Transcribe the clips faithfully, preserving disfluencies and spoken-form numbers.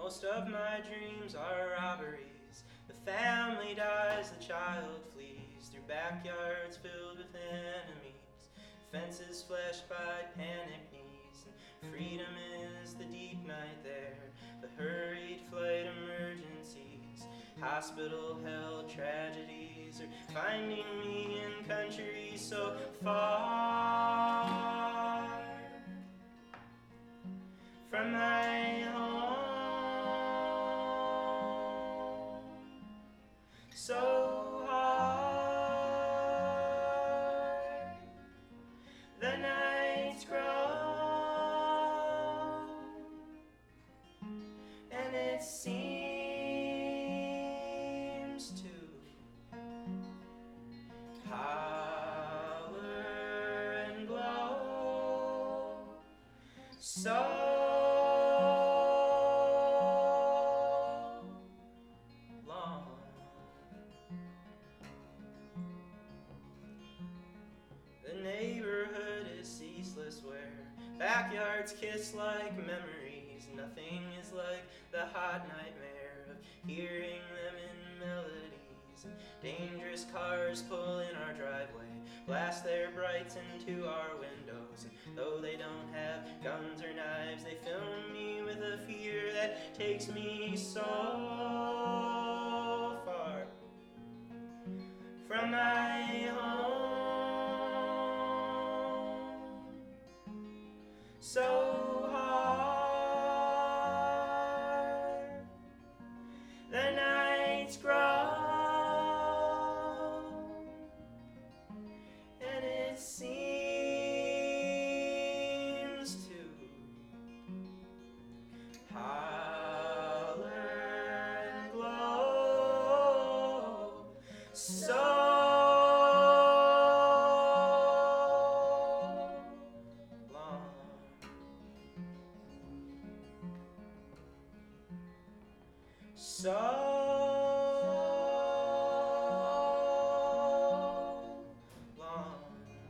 Most of my dreams are robberies. The family dies, the child flees through backyards filled with enemies, fences fleshed by panic knees, and freedom is the deep night there, the hurried flight emergencies, hospital-held tragedies are finding me in countries so far from my home. So hard, the nights grow, and it seems to holler and glow. So backyards kiss like memories. Nothing is like the hot nightmare of hearing them in melodies. And dangerous cars pull in our driveway, blast their brights into our windows. And though they don't have guns or knives, they fill me with a fear that takes me so far from my home. So hard, the nights grow, and it seems to holler and glow. So So long.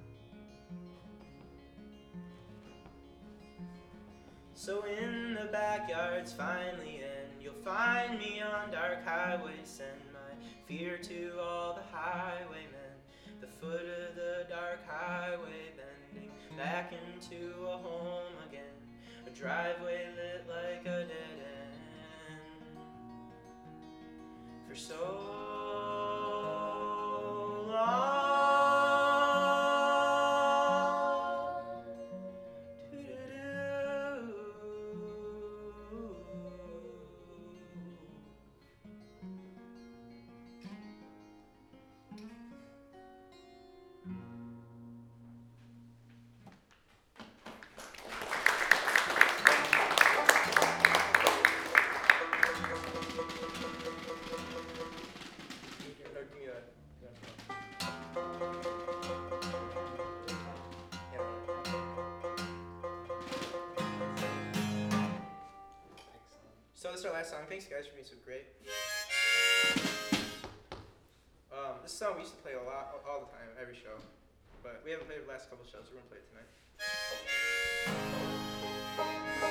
So in the backyards finally end, you'll find me on dark highways. Send my fear to all the highwaymen, the foot of the dark highway bending back into a home again, a driveway lit like a dead end. For so long. So this is our last song. Thanks guys for being so great. Um, this song we used to play a lot, all the time, every show. But we haven't played the last couple shows, so we're going to play it tonight.